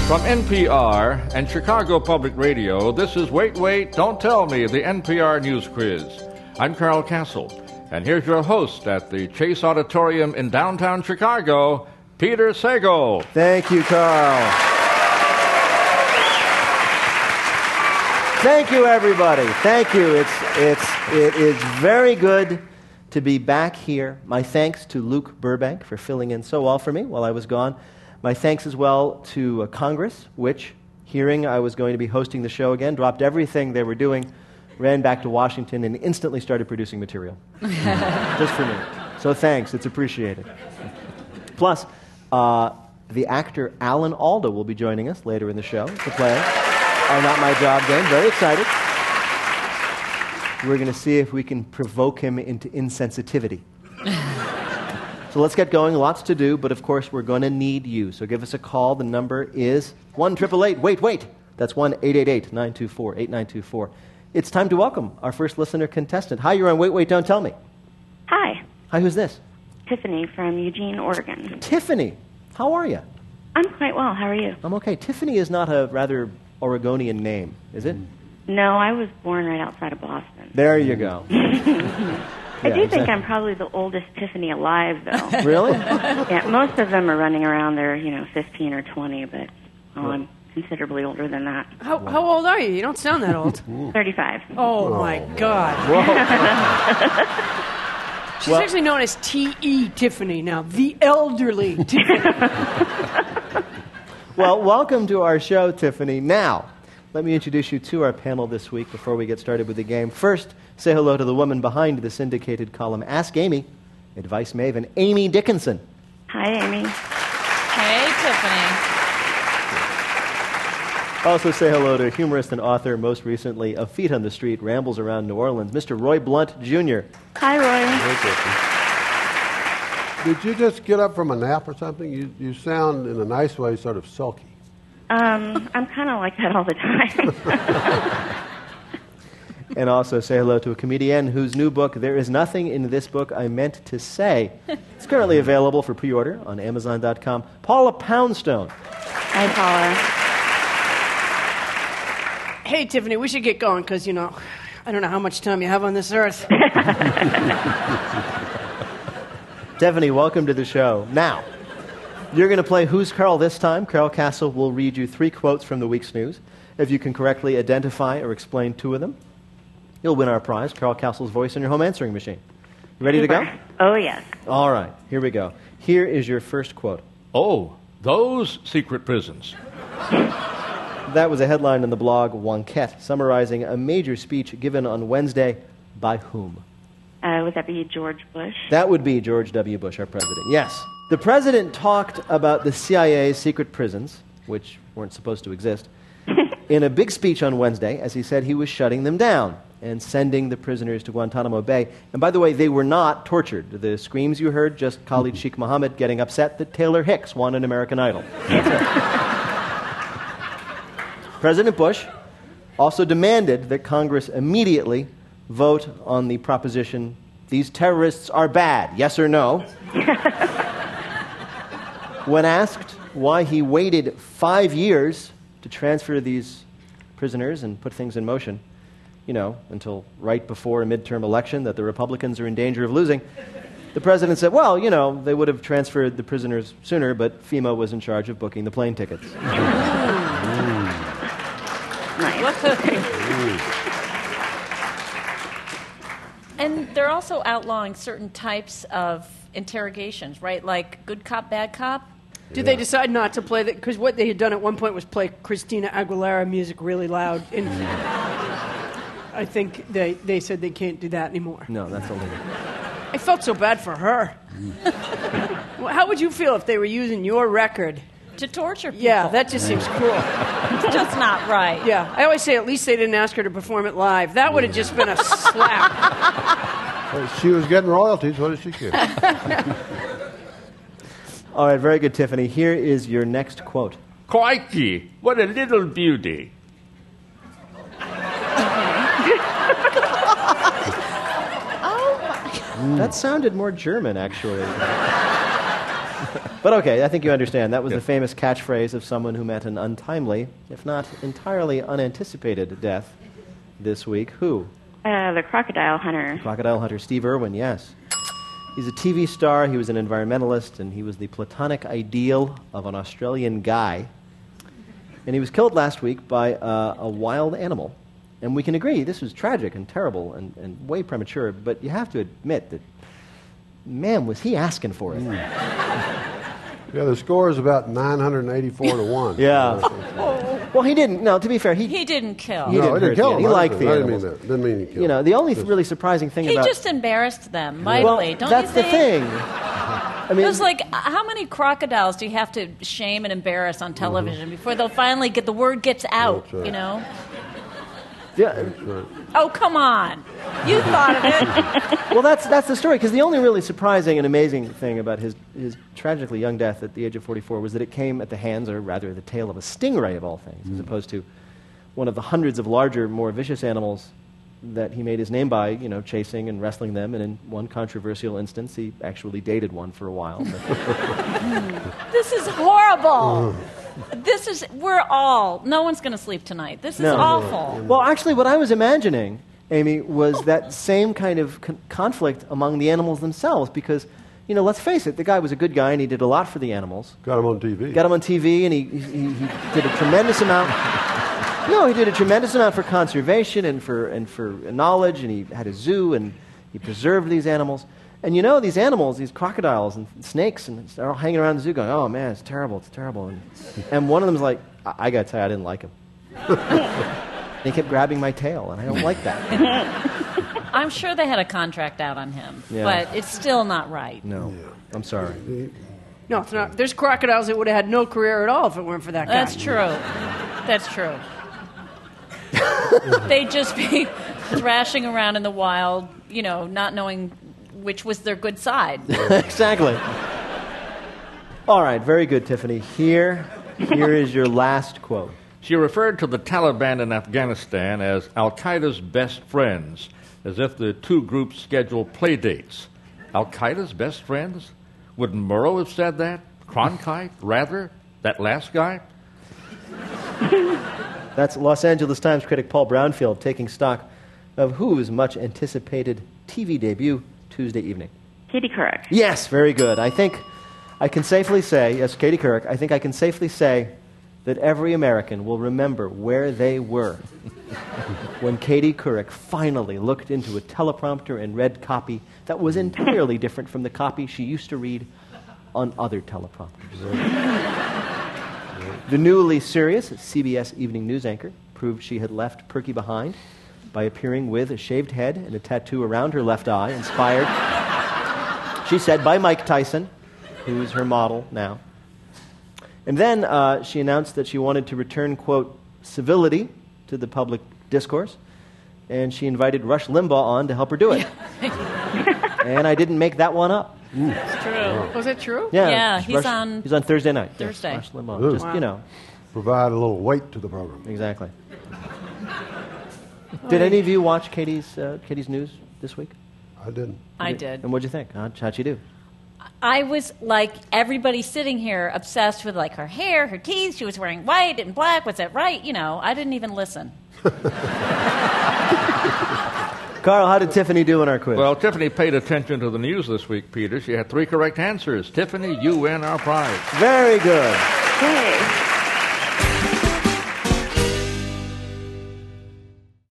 From NPR and Chicago Public Radio, this is Wait, Wait, Don't Tell Me, the NPR News Quiz. I'm Carl Castle, and here's your host at the Chase Auditorium in downtown Chicago, Peter Sagal. Thank you, Carl. Thank you, everybody. Thank you. It is very good to be back here. My thanks to Luke Burbank for filling in so well for me while I was gone. My thanks as well to Congress, which, hearing I was going to be hosting the show again, dropped everything they were doing, ran back to Washington, and instantly started producing material. Just for me. So thanks. It's appreciated. Plus, the actor Alan Alda will be joining us later in the show to play our Not My Job game. Very excited. We're going to see if we can provoke him into insensitivity. So let's get going. Lots to do, but of course we're going to need you. So give us a call. The number is 1-888-WAIT, wait. That's 1-888-924-8924. It's time to welcome our first listener contestant. Hi, you're on Wait, Wait, Don't Tell Me. Hi. Hi, who's this? Tiffany from Eugene, Oregon. Tiffany. How are you? I'm quite well. How are you? I'm okay. Tiffany is not a rather Oregonian name, is it? No, I was born right outside of Boston. There you go. I do think I'm probably the oldest Tiffany alive, though. Really? Yeah, most of them are running around. They're, 15 or 20, but I'm considerably older than that. How old are you? You don't sound that old. 35. Oh, my God. She's actually known as T.E. Tiffany now, the elderly Tiffany. Well, welcome to our show, Tiffany. Now, let me introduce you to our panel this week before we get started with the game. First, say hello to the woman behind the syndicated column Ask Amy, advice maven, Amy Dickinson. Hi, Amy. Hey, Tiffany. Also say hello to humorist and author, most recently of Feet on the Street, Rambles Around New Orleans, Mr. Roy Blunt, Jr. Hi, Roy. Did you just get up from a nap or something? You sound, in a nice way, sort of sulky. I'm kind of like that all the time. And also say hello to a comedian whose new book, There Is Nothing in This Book I Meant to Say. It's currently available for pre-order on Amazon.com. Paula Poundstone. Hi, Paula. Hey, Tiffany, we should get going because, I don't know how much time you have on this earth. Tiffany, welcome to the show. Now, you're going to play Who's Carl this time. Carl Castle will read you 3 quotes from the week's news. If you can correctly identify or explain 2 of them, you'll win our prize, Carl Castle's voice in your home answering machine. You ready to go? Oh, yes. All right, here we go. Here is your first quote. Oh, those secret prisons. That was a headline in the blog Wonkette, summarizing a major speech given on Wednesday by whom? Would that be George Bush? That would be George W. Bush, our president. Yes. The president talked about the CIA's secret prisons, which weren't supposed to exist, in a big speech on Wednesday, as he said he was shutting them down and sending the prisoners to Guantanamo Bay. And by the way, they were not tortured. The screams you heard, just Khalid Sheikh Mohammed getting upset that Taylor Hicks won an American Idol. That's it. President Bush also demanded that Congress immediately vote on the proposition, these terrorists are bad, yes or no? When asked why he waited 5 years to transfer these prisoners and put things in motion, until right before a midterm election that the Republicans are in danger of losing, the president said, well, they would have transferred the prisoners sooner, but FEMA was in charge of booking the plane tickets. And they're also outlawing certain types of interrogations, right? Like good cop, bad cop. Did they decide not to play that? Because what they had done at one point was play Christina Aguilera music really loud. And I think they said they can't do that anymore. No, that's illegal. I felt so bad for her. Well, how would you feel if they were using your record to torture people? Yeah, that just seems cruel. It's just not right. Yeah, I always say at least they didn't ask her to perform it live. That would have just been a slap. Well, she was getting royalties. What did she care? All right, very good, Tiffany. Here is your next quote. Crikey, what a little beauty. That sounded more German, actually. But okay, I think you understand. That was the famous catchphrase of someone who met an untimely, if not entirely unanticipated death this week. Who? The crocodile hunter. Crocodile hunter Steve Irwin, yes. He's a TV star, he was an environmentalist, and he was the platonic ideal of an Australian guy. And he was killed last week by a wild animal. And we can agree, this was tragic and terrible and way premature, but you have to admit that, man, was he asking for it. Yeah, the score is about 984 to 1. Yeah. Well, he didn't. No, to be fair, he didn't kill. He No, didn't he hurt didn't kill the- him. he liked the I didn't mean animals. that. Didn't mean he killed You know, him. the only really surprising thing He about just embarrassed them mightily, well, don't that's you the think? thing. I mean, It was like, how many crocodiles do you have to shame and embarrass on television before they'll finally get the word gets out, That's right. you know? yeah, Oh, come on. You thought of it. well, that's the story. Because the only really surprising and amazing thing about his tragically young death at the age of 44 was that it came at the hands, or rather the tail of a stingray of all things, as opposed to one of the hundreds of larger, more vicious animals that he made his name by, you know, chasing and wrestling them. And in one controversial instance, he actually dated one for a while. This is horrible. No one's going to sleep tonight. This is No. awful. Well, actually, what I was imagining, Amy, was that same kind of conflict among the animals themselves. Because, you know, let's face it, the guy was a good guy and he did a lot for the animals. Got him on TV. Got him on TV, and he did a tremendous amount. No, he did a tremendous amount for conservation and for knowledge, and he had a zoo, and he preserved these animals. And you know, these animals, these crocodiles and snakes, and they're all hanging around the zoo going, oh man, it's terrible. And one of them's like, I got to tell you, I didn't like him. And he kept grabbing my tail, and I don't like that. I'm sure they had a contract out on him, Yeah. but it's still not right. No, I'm sorry. No, it's not. There's crocodiles that would have had no career at all if it weren't for that guy. That's true. That's true. They'd just be thrashing around in the wild, you know, not knowing which was their good side. Exactly. All right, very good, Tiffany. Here is your last quote. She referred to the Taliban in Afghanistan as Al-Qaeda's best friends, as if the two groups schedule play dates. Al-Qaeda's best friends? Would Murrow have said that? Cronkite? Rather? That last guy? That's Los Angeles Times critic Paul Brownfield taking stock of whose much anticipated TV debut Tuesday evening. Katie Couric. Yes, very good. I think I can safely say, yes, Katie Couric, I think I can safely say that every American will remember where they were when Katie Couric finally looked into a teleprompter and read copy that was entirely different from the copy she used to read on other teleprompters. The newly serious CBS Evening News anchor proved she had left Perky behind by appearing with a shaved head and a tattoo around her left eye, inspired, she said, by Mike Tyson, who's her model now. And then she announced that she wanted to return, quote, civility to the public discourse, and she invited Rush Limbaugh on to help her do it. And I didn't make that one up. It's true. Was it true? Yeah, he's on Thursday night. Yes, Thursday. Rush Limbaugh. Ooh. Just, you know, Provide a little weight to the program. exactly. Did any of you watch Katie's news this week? I didn't. I did. And what'd you think? How'd she do? I was like everybody sitting here obsessed with like her hair, her teeth. She was wearing white and black. Was that right? You know, I didn't even listen. Carl, how did Tiffany do in our quiz? Well, Tiffany paid attention to the news this week, Peter. She had 3 correct answers. Tiffany, you win our prize. Very good. Yay.